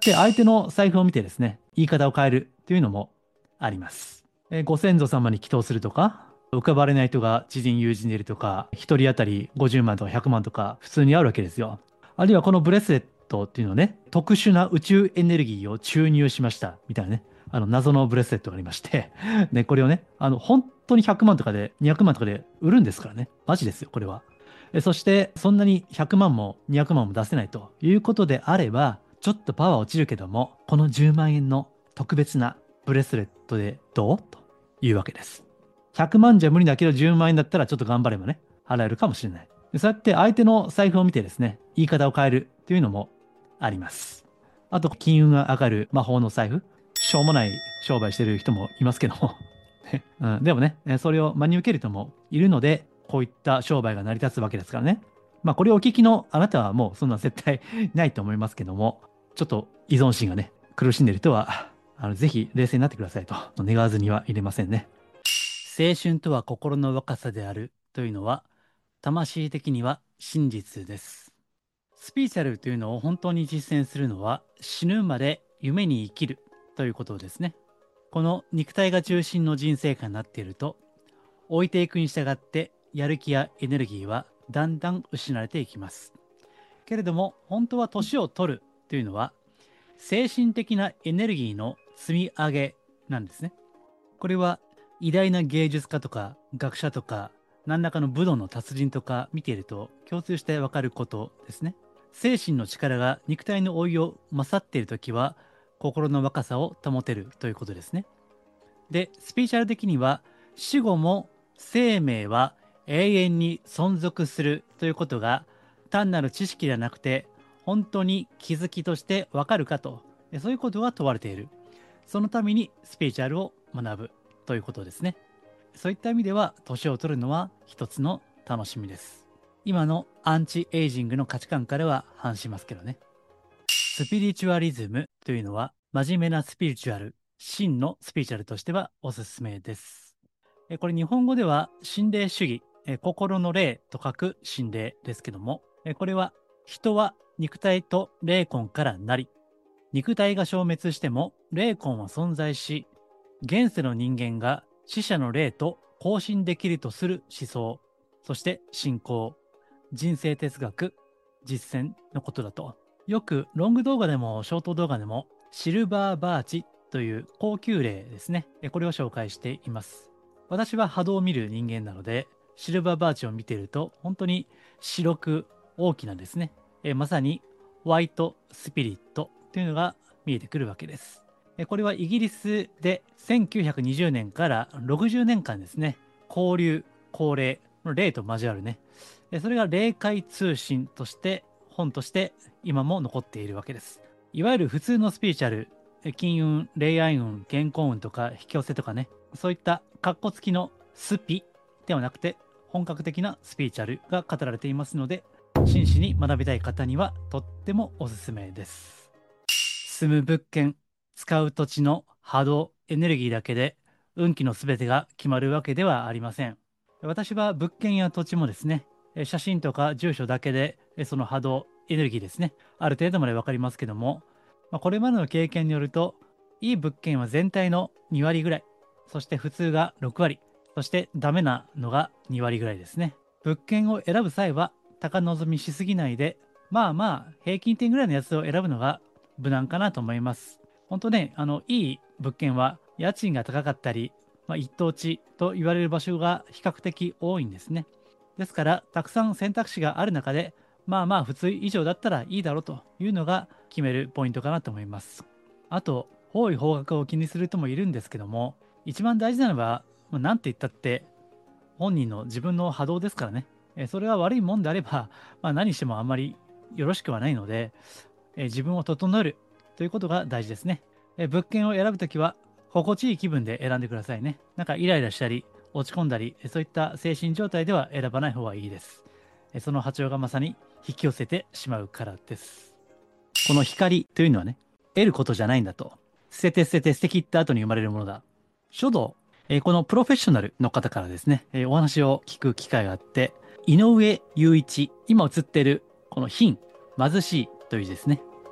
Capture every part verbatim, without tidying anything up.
して相手の財布を見てですね、言い方を変えるというのもあります。えーご先祖様に祈祷するとか、浮かばれない人が知人友人でいるとか、一人当たりごじゅうまんとかひゃくまんとか普通にあるわけですよ。あるいはこのブレスレットっていうのをね、特殊な宇宙エネルギーを注入しましたみたいなね、あの謎のブレスレットがありましてね、これをね、あの本当にひゃくまんとかでにひゃくまんとかで売るんですからね。マジですよ、これは。えそしてそんなにひゃくまんもにひゃくまんも出せないということであれば、ちょっとパワー落ちるけども、このじゅうまん円の特別なブレスレットでどうというわけです。ひゃくまんじゃ無理だけどじゅうまん円だったらちょっと頑張ればね、払えるかもしれない。でそうやって相手の財布を見てですね、言い方を変えるというのもあります。あと、金運が上がる魔法の財布。しょうもない商売してる人もいますけどもねうん、でもね、それを真に受ける人もいるので、こういった商売が成り立つわけですからね。まあ、これをお聞きのあなたはもうそんな絶対ないと思いますけども、ちょっと依存心がね、苦しんでいる人は、あのぜひ冷静になってくださいと願わずにはいれませんね。青春とは心の若さであるというのは、魂的には真実です。スピーチャルというのを本当に実践するのは、死ぬまで夢に生きるということですね。この肉体が中心の人生観になっていると、置いていくに従ってやる気やエネルギーはだんだん失われていきます。けれども本当は年を取るというのは精神的なエネルギーの積み上げなんですね。これは偉大な芸術家とか学者とか何らかの武道の達人とか見ていると共通してわかることですね。精神の力が肉体の老いを勝っているときは心の若さを保てるということですね。で、スピーチャル的には死後も生命は永遠に存続するということが単なる知識ではなくて本当に気づきとしてわかるかと、そういうことが問われている。そのためにスピーチャルを学ぶということですね。そういった意味では年を取るのは一つの楽しみです。今のアンチエイジングの価値観からは反しますけどね。スピリチュアリズムというのは真面目なスピリチュアル、真のスピリチュアルとしてはおすすめです。これ日本語では心霊主義、心の霊と書く心霊ですけども、これは人は肉体と霊魂からなり、肉体が消滅しても霊魂は存在し、現世の人間が死者の霊と交信できるとする思想、そして信仰、人生哲学、実践のことだと。よくロング動画でもショート動画でもシルバーバーチという高級霊ですね。これを紹介しています。私は波動を見る人間なので、シルバーバーチを見ていると本当に白く大きなですね、えまさにホワイトスピリットというのが見えてくるわけです。これはイギリスでせんきゅうひゃくにじゅうねんからろくじゅうねんかんですね、交流、交霊の霊と交わるね、それが霊界通信として本として今も残っているわけです。いわゆる普通のスピリチュアル、金運、恋愛運、健康運とか引き寄せとかね、そういったカッコ付きのスピではなくて本格的なスピリチュアルが語られていますので、真摯に学びたい方にはとってもおすすめです。住む物件、使う土地の波動、エネルギーだけで運気のすべてが決まるわけではありません。私は物件や土地もですね、写真とか住所だけでその波動、エネルギーですね、ある程度まで分かりますけども、まあ、これまでの経験によると、いい物件は全体のにわりぐらい、そして普通がろくわり、そしてダメなのがにわりぐらいですね。物件を選ぶ際は高望みしすぎないで、まあまあ平均点ぐらいのやつを選ぶのが無難かなと思います。本当ね、あのいい物件は家賃が高かったり、まあ、一等地と言われる場所が比較的多いんですね。ですからたくさん選択肢がある中で、まあまあ普通以上だったらいいだろうというのが決めるポイントかなと思います。あと、方位方角を気にする人もいるんですけども、一番大事なのは、何て言ったって本人の自分の波動ですからね。それが悪いもんであれば、まあ、何してもあんまりよろしくはないので、自分を整えるということが大事ですね。物件を選ぶときは、心地いい気分で選んでくださいね。なんかイライラしたり、落ち込んだり、そういった精神状態では選ばない方がいいです。その波長がまさに引き寄せてしまうからです。この光というのはね、得ることじゃないんだと。捨てて捨てて捨て切った後に生まれるものだ。書道、えーこのプロフェッショナルの方からですね、えーお話を聞く機会があって、井上雄一、今映っているこの貧、貧しいという字ですね。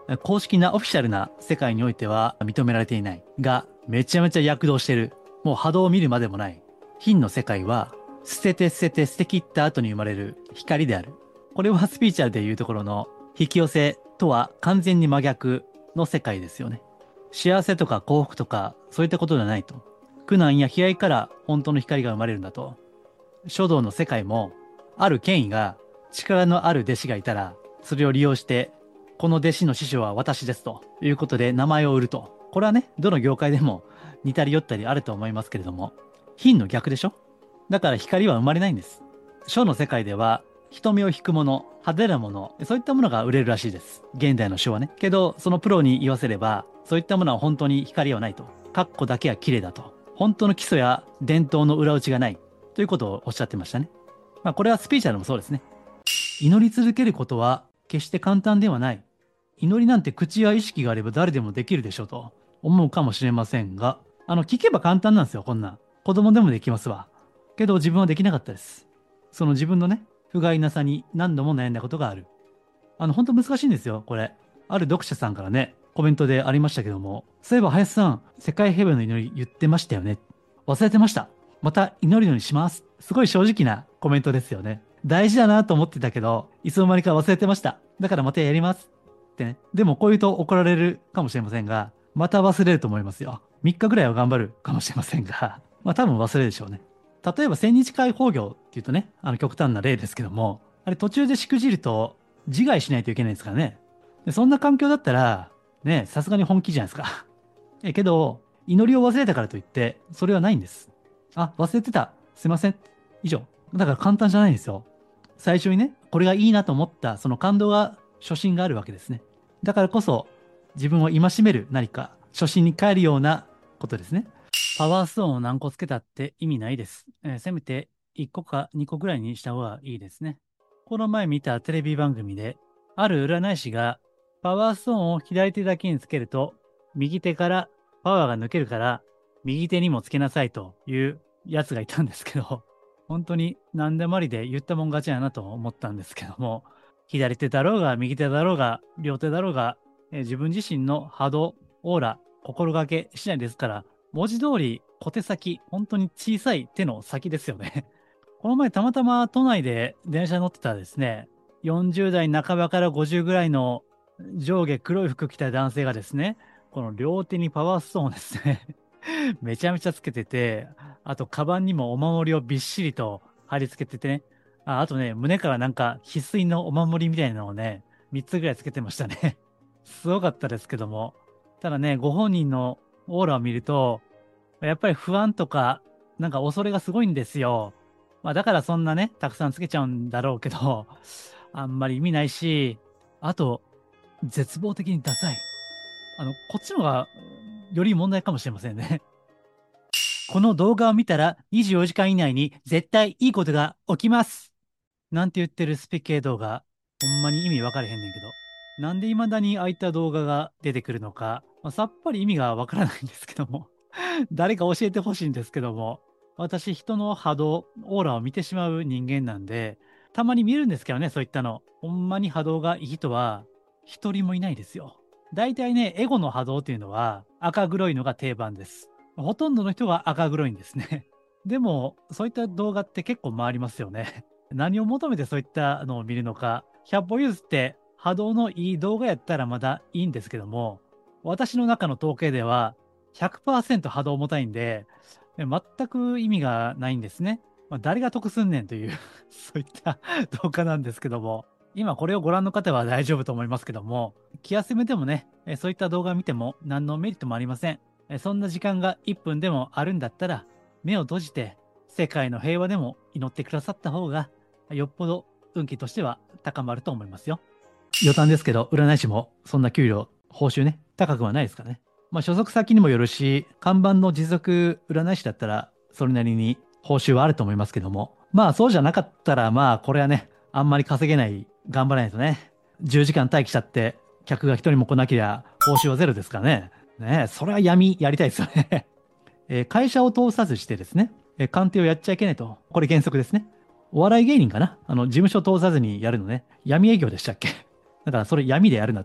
公式なオフィシャルな世界においては認められていないが、めちゃめちゃ躍動してる。もう波動を見るまでもない。品の世界は、捨てて捨てて捨て切った後に生まれる光である。これはスピーチャルでいうところの引き寄せとは完全に真逆の世界ですよね。幸せとか幸福とかそういったことではないと。苦難や悲哀から本当の光が生まれるんだと。書道の世界も、ある権威が力のある弟子がいたら、それを利用して、この弟子の師匠は私ですということで名前を売ると。これはね、どの業界でも似たり寄ったりあると思いますけれども、品の逆でしょ。だから光は生まれないんです。書の世界では、人目を引くもの、派手なもの、そういったものが売れるらしいです。現代の書はね。けど、そのプロに言わせれば、そういったものは本当に光はないと。括弧だけは綺麗だと。本当の基礎や伝統の裏打ちがない。ということをおっしゃってましたね。まあ、これはスピーチャルもそうですね。祈り続けることは決して簡単ではない。祈りなんて口や意識があれば誰でもできるでしょうと思うかもしれませんが、あの、聞けば簡単なんですよ、こんなん。子供でもできますわ。けど自分はできなかったです。その自分のね、不甲斐なさに何度も悩んだことがある。あの、本当難しいんですよ、これ。ある読者さんからね、コメントでありましたけども、そういえば林さん、世界平和の祈り言ってましたよね。忘れてました。また祈るようにします。すごい正直なコメントですよね。大事だなと思ってたけど、いつの間にか忘れてました。だからまたやります。ってね。でもこう言うと怒られるかもしれませんが、また忘れると思いますよ。みっかぐらいは頑張るかもしれませんが、まあ多分忘れるでしょうね。例えば千日解放業っていうとね、あの極端な例ですけども、あれ途中でしくじると自害しないといけないですからね。でそんな環境だったら、ね、さすがに本気じゃないですか。えけど、祈りを忘れたからといって、それはないんです。あ、忘れてた。すいません。以上。だから簡単じゃないんですよ。最初にね、これがいいなと思った、その感動が、初心があるわけですね。だからこそ、自分を戒める何か、初心に帰るようなことですね。パワーストーンを何個つけたって意味ないです。えーせめていっこかにこぐらいにした方がいいですね。この前見たテレビ番組で、ある占い師が、パワーストーンを左手だけにつけると、右手からパワーが抜けるから、右手にもつけなさいというやつがいたんですけど、本当に何でもありで言ったもん勝ちやなと思ったんですけども、左手だろうが、右手だろうが、両手だろうが、えー自分自身の波動、オーラ、心がけ次第ですから、文字通り小手先、本当に小さい手の先ですよね。この前たまたま都内で電車乗ってたらですね、よんじゅう代半ばからごじゅうぐらいの上下黒い服着た男性がですね、この両手にパワーストーンをですね、めちゃめちゃつけてて、あと、カバンにもお守りをびっしりと貼り付けててね、あ、あとね、胸からなんか、翡翠のお守りみたいなのをね、みっつぐらいつけてましたね。すごかったですけども。ただね、ご本人のオーラを見ると、やっぱり不安とか、なんか恐れがすごいんですよ。まあ、だからそんなね、たくさんつけちゃうんだろうけど、あんまり意味ないし、あと、絶望的にダサい。あの、こっちのが、より問題かもしれませんね。この動画を見たらにじゅうよじかん以内に絶対いいことが起きます。なんて言ってるスピ系動画、ほんまに意味分かれへんねんけど。なんで未だにああいった動画が出てくるのか、まあ、さっぱり意味がわからないんですけども。誰か教えてほしいんですけども。私、人の波動、オーラを見てしまう人間なんで、たまに見るんですけどね、そういったの。ほんまに波動がいい人は、一人もいないですよ。大体ね、エゴの波動っていうのは赤黒いのが定番です。ほとんどの人が赤黒いんですね。でも、そういった動画って結構回りますよね。何を求めてそういったのを見るのか。ひゃっぽ譲って波動のいい動画やったらまだいいんですけども、私の中の統計ではひゃくパーセント波動重たいんで、全く意味がないんですね。まあ、誰が得すんねんというそういった動画なんですけども、今これをご覧の方は大丈夫と思いますけども、気休めでもね、えそういった動画を見ても何のメリットもありません。えそんな時間がいっぷんでもあるんだったら、目を閉じて世界の平和でも祈ってくださった方が、よっぽど運気としては高まると思いますよ。余談ですけど、占い師もそんな給料、報酬ね、高くはないですからね。まあ、所属先にもよるし、看板の持続占い師だったら、それなりに報酬はあると思いますけども、まあ、そうじゃなかったら、まあ、これはね、あんまり稼げない、頑張らないとね。じゅうじかん待機しちゃって、客が一人も来なけりゃ、報酬はゼロですからね。ねえ、それは闇やりたいですよね。えー会社を通さずしてですね、えー鑑定をやっちゃいけないと。これ原則ですね。お笑い芸人かなあの、事務所通さずにやるのね。闇営業でしたっけだからそれ闇でやるなと。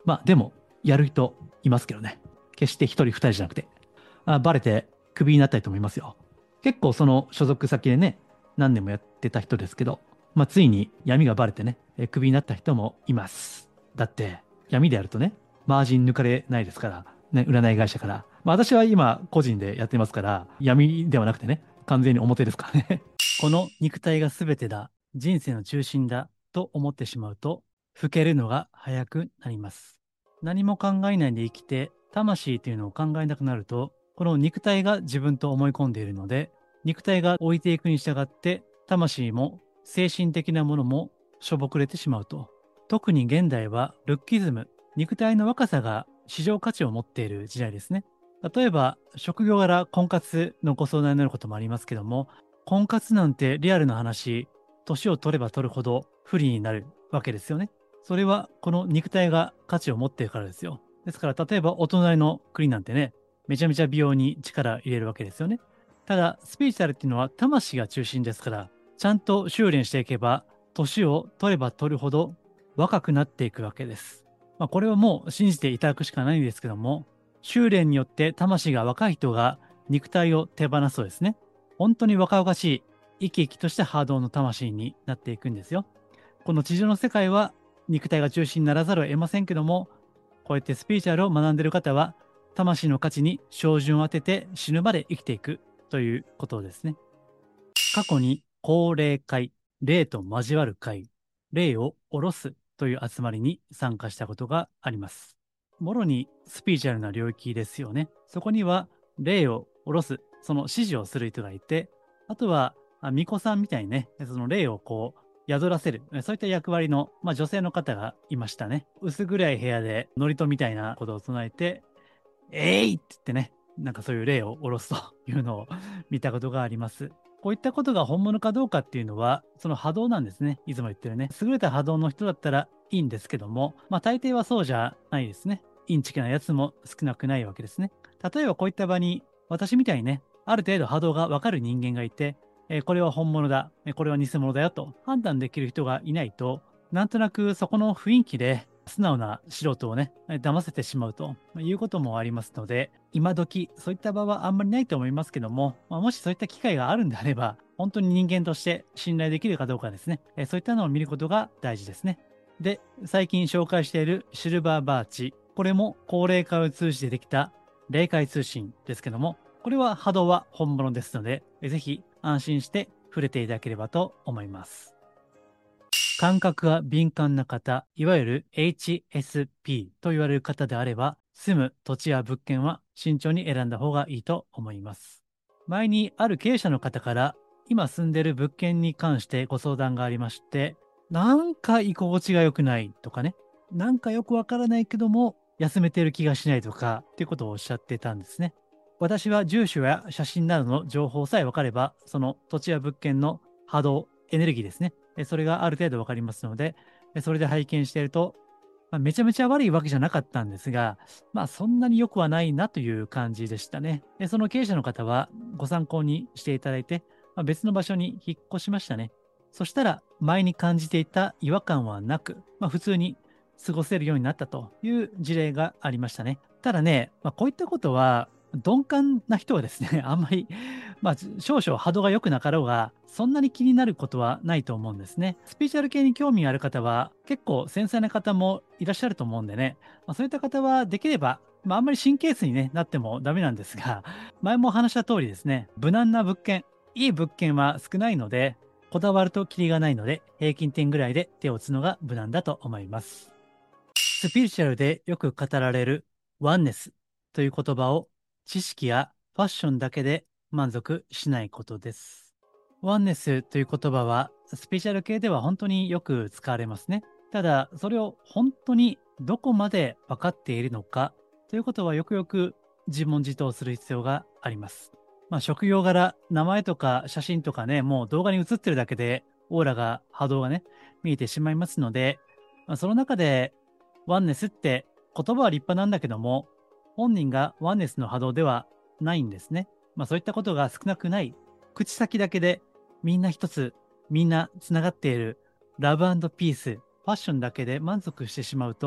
まあでも、やる人いますけどね。決して一人二人じゃなくて。あ、バレてクビになった人もいますよ。結構その所属先でね、何年もやってた人ですけど、まあついに闇がバレてね、えクビになった人もいます。だって、闇でやるとね、マージン抜かれないですから、ね、占い会社から。まあ私は今個人でやってますから、闇ではなくてね、完全に表ですからね。この肉体が全てだ、人生の中心だと思ってしまうと、老けるのが早くなります。何も考えないで生きて、魂というのを考えなくなると、この肉体が自分と思い込んでいるので、肉体が置いていくに従って、魂も精神的なものもしょぼくれてしまうと。特に現代はルッキズム、肉体の若さが市場価値を持っている時代ですね。例えば、職業柄婚活のご相談になることもありますけども、婚活なんてリアルな話、年を取れば取るほど不利になるわけですよね。それはこの肉体が価値を持っているからですよ。ですから、例えばお隣の国なんてね、めちゃめちゃ美容に力入れるわけですよね。ただ、スピリチュアルっていうのは魂が中心ですから、ちゃんと修練していけば、年を取れば取るほど若くなっていくわけです。まあ、これはもう信じていただくしかないんですけども、修練によって魂が若い人が肉体を手放すとですね、本当に若々しい生き生きとした波動の魂になっていくんですよ。この地上の世界は肉体が中心にならざるを得ませんけども、こうやってスピリチュアルを学んでいる方は、魂の価値に照準を当てて死ぬまで生きていくということですね。過去に高齢会、霊と交わる会、霊を下ろすという集まりに参加したことがあります。もろにスピリチュアルな領域ですよね。そこには霊を下ろす、その指示をする人がいて、あとは、あ巫女さんみたいにね、その霊をこう、宿らせる、そういった役割の、まあ、女性の方がいましたね。薄暗い部屋で、祝詞みたいなことを唱えて、えいって言ってね、なんかそういう霊を下ろすというのを見たことがあります。こういったことが本物かどうかっていうのは、その波動なんですね。いつも言ってるね。優れた波動の人だったらいいんですけども、まあ大抵はそうじゃないですね。インチキなやつも少なくないわけですね。例えばこういった場に、私みたいにね、ある程度波動がわかる人間がいて、えーこれは本物だ、えーこれは偽物だよと判断できる人がいないと、なんとなくそこの雰囲気で素直な素人をね、騙せてしまうということもありますので、今時そういった場はあんまりないと思いますけども、まあ、もしそういった機会があるんであれば、本当に人間として信頼できるかどうかですね、えそういったのを見ることが大事ですね。で、最近紹介しているシルバーバーチ、これも高齢化を通じてできた霊界通信ですけども、これは波動は本物ですので、ぜひ安心して触れていただければと思います。感覚が敏感な方、いわゆる エイチエスピー と言われる方であれば、住む土地や物件は慎重に選んだ方がいいと思います。前にある経営者の方から、今住んでる物件に関してご相談がありまして、なんか居心地が良くないとかね、なんかよくわからないけども、休めてる気がしないとか、っていうことをおっしゃってたんですね。私は住所や写真などの情報さえ分かれば、その土地や物件の波動、エネルギーですね。それがある程度分かりますので、それで拝見していると、まあ、めちゃめちゃ悪いわけじゃなかったんですが、まあそんなに良くはないなという感じでしたね。でその経営者の方はご参考にしていただいて、まあ、別の場所に引っ越しましたね。そしたら前に感じていた違和感はなく、まあ、普通に過ごせるようになったという事例がありましたね。ただね、まあ、こういったことは鈍感な人はですね、あんまり、まあ、少々波動が良くなかろうが、そんなに気になることはないと思うんですね。スピーチュアル系に興味がある方は、結構繊細な方もいらっしゃると思うんでね、まあ、そういった方はできれば、まあ、あんまり神経質に、ね、なってもダメなんですが、前も話した通りですね、無難な物件、いい物件は少ないので、こだわるとキリがないので、平均点ぐらいで手を打つのが無難だと思います。スピリチュアルでよく語られるワンネスという言葉を知識やファッションだけで満足しないことです。ワンネスという言葉はスピリチュアル系では本当によく使われますね。ただ、それを本当にどこまで分かっているのかということはよくよく自問自答する必要があります。まあ、職業柄、名前とか写真とかね、もう動画に映ってるだけでオーラが、波動がね、見えてしまいますので、まあ、その中でワンネスって言葉は立派なんだけども、本人がワンネスの波動ではないんですね。まあそういったことが少なくない。口先だけでみんな一つ、みんなつながっているラブピース、ファッションだけで満足してしまうと、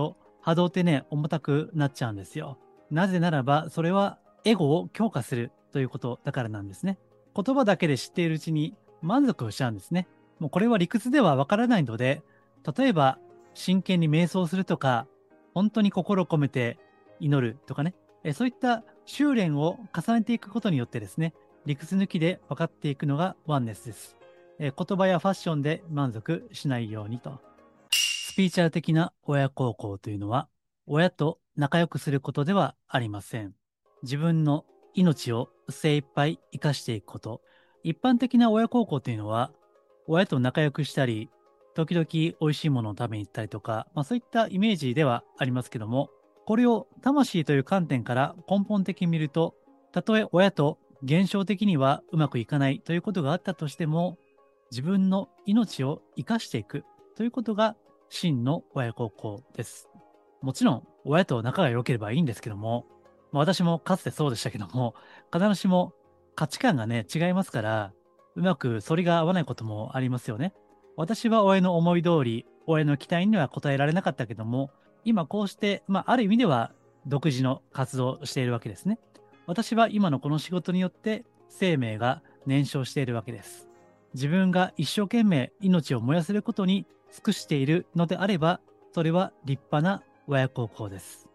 波動ってね、重たくなっちゃうんですよ。なぜならば、それはエゴを強化するということだからなんですね。言葉だけで知っているうちに満足をしちゃうんですね。もうこれは理屈ではわからないので、例えば真剣に瞑想するとか、本当に心を込めて祈るとかね、えそういった修練を重ねていくことによってですね、理屈抜きで分かっていくのがワンネスです。え言葉やファッションで満足しないようにと。スピーチャル的な親孝行というのは、親と仲良くすることではありません。自分の命を精一杯生かしていくこと。一般的な親孝行というのは、親と仲良くしたり、時々美味しいものを食べに行ったりとか、まあ、そういったイメージではありますけども、これを魂という観点から根本的に見ると、たとえ親と現象的にはうまくいかないということがあったとしても、自分の命を生かしていくということが真の親孝行です。もちろん、親と仲が良ければいいんですけども、まあ私もかつてそうでしたけども、必ずしも価値観がね、違いますから、うまく反りが合わないこともありますよね。私は親の思い通り、親の期待には応えられなかったけども、今こうして、まあ、ある意味では独自の活動をしているわけですね。私は今のこの仕事によって生命が燃焼しているわけです。自分が一生懸命命を燃やせることに尽くしているのであれば、それは立派な親孝行です。